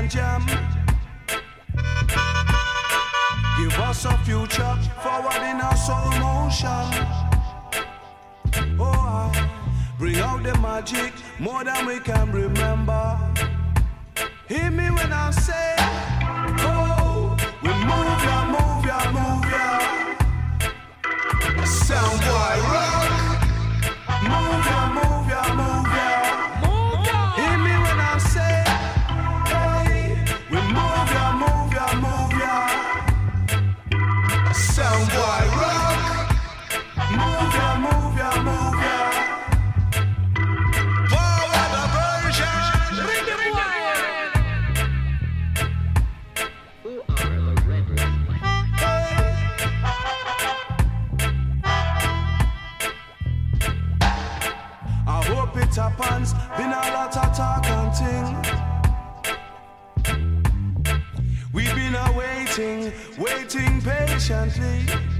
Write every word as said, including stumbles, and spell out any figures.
and jam. Give us a future forward in our soul motion. Oh, I bring out the magic more than we can remember. Hear me when I say, oh, we move ya, move ya, move ya. Sound boy rock. Move ya, move ya, move ya. Move ya. Hear me when I say, hey, we move ya, move ya, move ya. Sound boy rock. Move ya, move ya, move ya. Forward the version. Bring the boy. Who are the rebels? I hope it happens. Been a lot of talk and ting. We've been a waiting, waiting patiently.